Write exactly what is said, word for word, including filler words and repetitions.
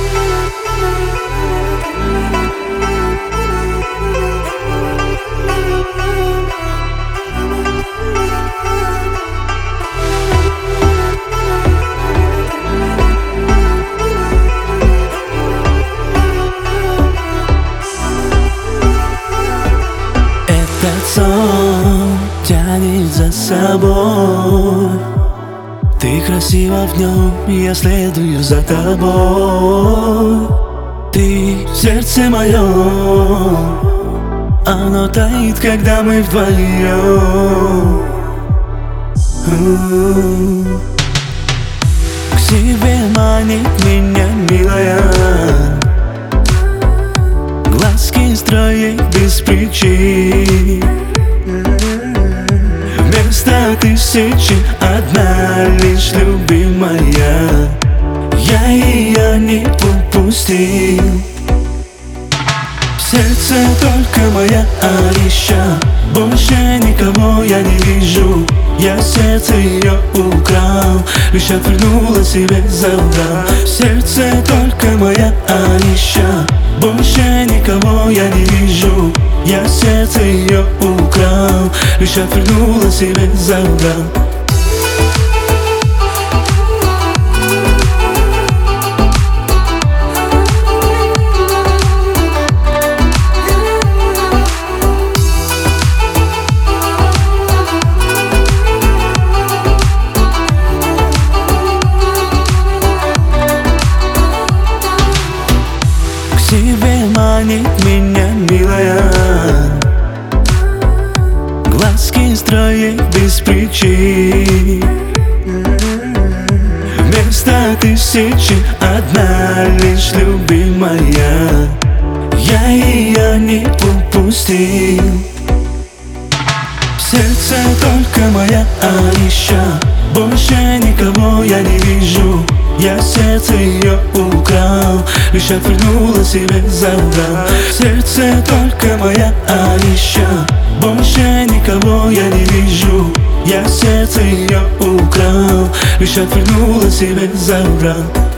Этот сон тянет за собой. Ты красива в нем, я следую за тобой. Ты сердце мое, оно таит, когда мы вдвоем. К себе манит меня, милая, глазки строит без причин. Вместо тысячи одна лишь любимая, я ее не упустил. В сердце только моя Алиша, больше никого я не вижу. Я сердце ее украл, лишь отвернула себе забрал. В сердце только моя Алиша, больше никого я не вижу. Я сердце ее украл, лишь отвернула себе забрал. К себе манит меня, милая, глазки строит без причин. Вместо тысячи одна лишь любимая, я ее не упустил. В сердце только моя Алиша, больше никого я не вижу. Я сердце ее украл, лишь отвернула себе забрал. В сердце только моя Алиша, больше никого я не вижу. Я сердце ее украл, лишь отвернула себе забрал.